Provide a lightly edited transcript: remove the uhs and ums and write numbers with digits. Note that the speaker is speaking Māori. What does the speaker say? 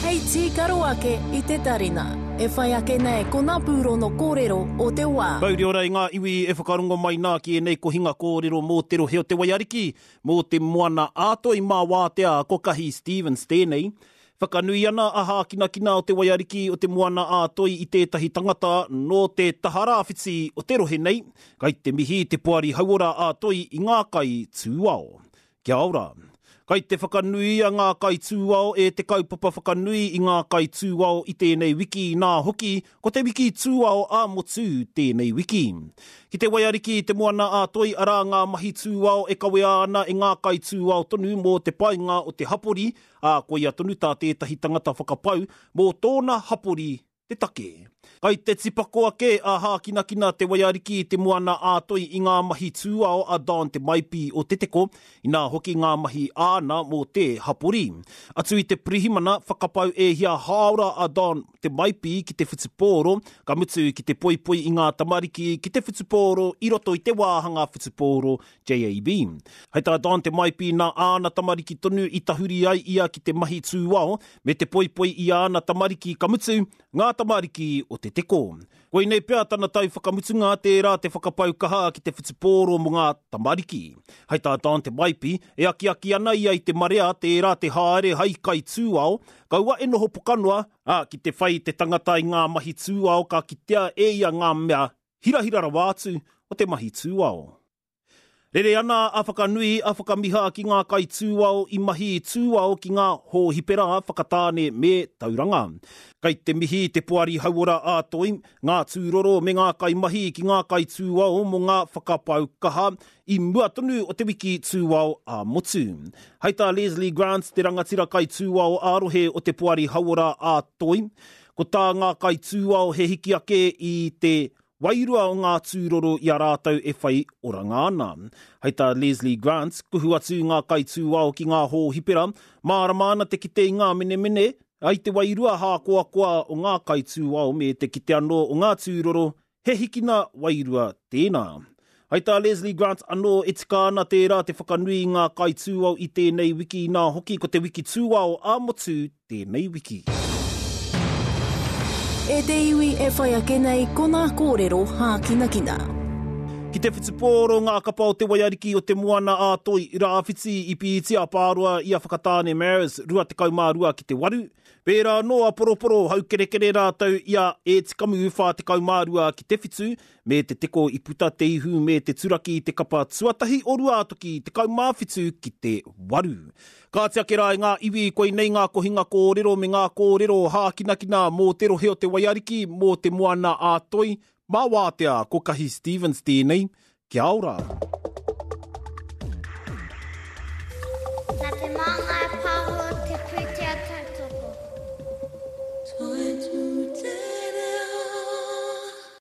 Hei tīkaro ake I te tarina. E whai ake nei ko ngā pūro no kōrero o te wā. Pauri ora I ngā iwi e whakarongo mai nā ki e nei ko hinga kōrero mō te rohe o te waiariki, mō te moana ātoi mā wātea Kokahi Stephen Steney. Whakanui ana aha kina o te waiariki o te moana ātoi I tētahi tangata no te taharawhiti o te rohe nei, kai te mihi te puari hauora ātoi I ngā kai tūao. Kia ora. Kai te whakanui a ngā kai tūao e te kaupapa whakanui I ngā kai tūao I tēnei wiki nā hoki, ko te wiki tūao a motu tēnei wiki. Ki te waiariki te moana ātoi ara ngā mahi tūao e kawea ana e ngā kai tūao tonu mō te painga o te hapori, a koia tonu tā tētahi tangata whakapau mō tōna hapori te take. Kai te tipako ake a hākina te waiariki te moana ātoi I ngā mahi tūao a Don te maipi o te teko, I ngā hoki ngā mahi āna mō te hapori. Atu I te prihimana whakapau e hia haora a Don te maipi ki te whutupōro, ka mutu ki te poipoi I ngā tamariki ki te whutupōro I roto I te wāhanga whutupōro JAB. Hei tā Don te maipi nā āna tamariki tonu I tahuri ai ia ki te mahi tūao, me te poipoi I āna tamariki ka mutu ngā tamariki o te teko. Koe nei pēr tana tau whakamutunga tērā te whakapau kaha ki te whutupōro mo ngā tamariki. Hei tā Don te maipi e aki ana ia I te marea tērā te haere hai kai tūao, kaua e noho pokanoa ki te whai te tangata I ngā mahi tūao ka kitea e ia ngā mea hirahirara wātu o te mahi tūao. Rere ana a whakanui a whakamiha ki ngā kai tūao I mahi tūao ki ngā hōhipera whakatāne me tauranga. Kai te mihi te puari hauora ātoi, ngā tūroro me ngā kai mahi ki ngā kai tūao mo ngā whakapau kaha I mua tonu o te wiki tūao a motu. Hei tā Leslie Grant te rangatira kai tūao ārohe o te puari hauora ātoi. Ko tā ngā kai tūao he hiki ake I te wairua o ngā tūroro I a rātau e whai oranga ana. Hei tā Leslie Grant, kuhu atu ngā kai tūao ki ngā hōhipera, māramana te kite I ngā mene, ai te wairua hākoakoa o ngā kai tūao me te kite anō o ngā tūroro, he hikina wairua tēnā. Hei tā Leslie Grant anō e tika ana tērā te whakanui ngā kai tūao I tēnei wiki nā hoki ko te wiki tūao a motu tēnei wiki. E te iwi e whai ake nei ko ngā kōrero hākina. Ki te whutupōro ngā kapa o te waiariki o te moana ātoi I rāwhiti I pītia pārua I a whakatāne Maris rua te kaumārua ki te waru. Pērā noa poroporo hau kerekere rātau ia e tikamu uwha te kaumārua ki te whitu, me te teko I puta te ihu me te turaki te kapa tuatahi o rua atoki te kaumāwhitu ki te waru. Ka te ake rai ngā iwi koe nei ngā kohinga kōrero me ngā kōrero hākina mō te rohe o te waiariki mō te moana ātoi, mā wātea Kokahi Stephen Steney. Kia ora.